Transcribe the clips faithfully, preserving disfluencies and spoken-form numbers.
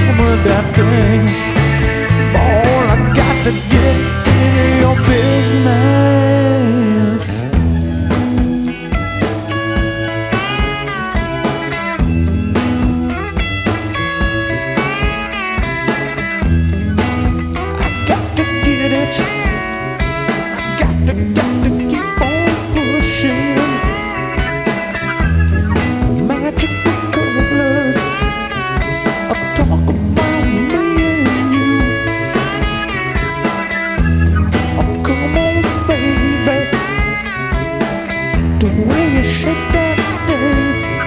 with that thing. Boy, I got to get in your business. I got to get it. I got to, got to keep on pushing. Magical colors. I talk about me and you. Oh, come on, baby. The way you shake that thing.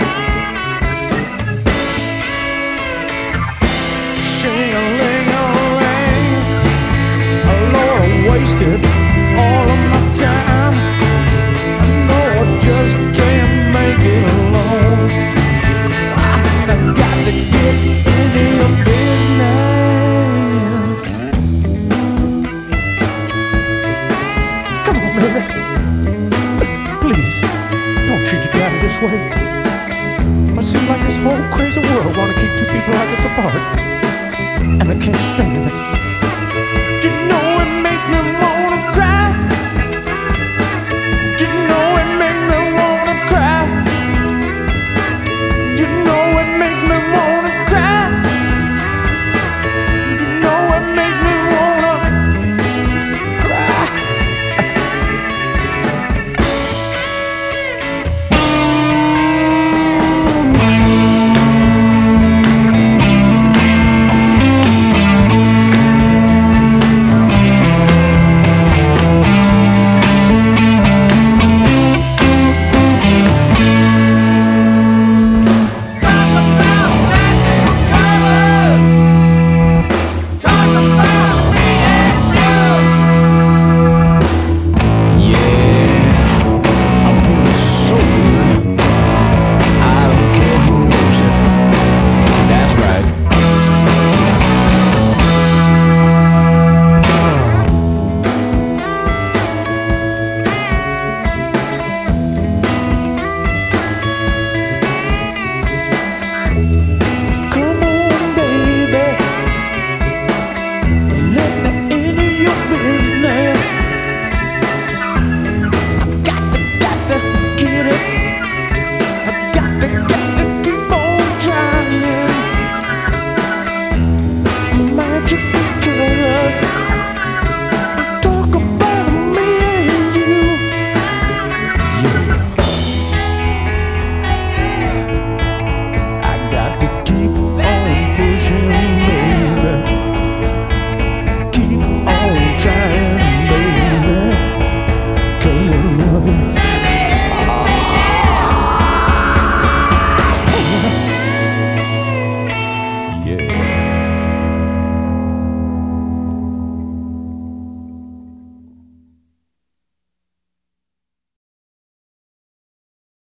Shing-a-ling-a-ling. Lord, I wasted all of my time. I know I just can't make it alone. I got to get into your business. Come on, baby. Please, don't treat your daddy this way. It seems like this whole crazy world want to keep two people like us apart, and I can't stand it.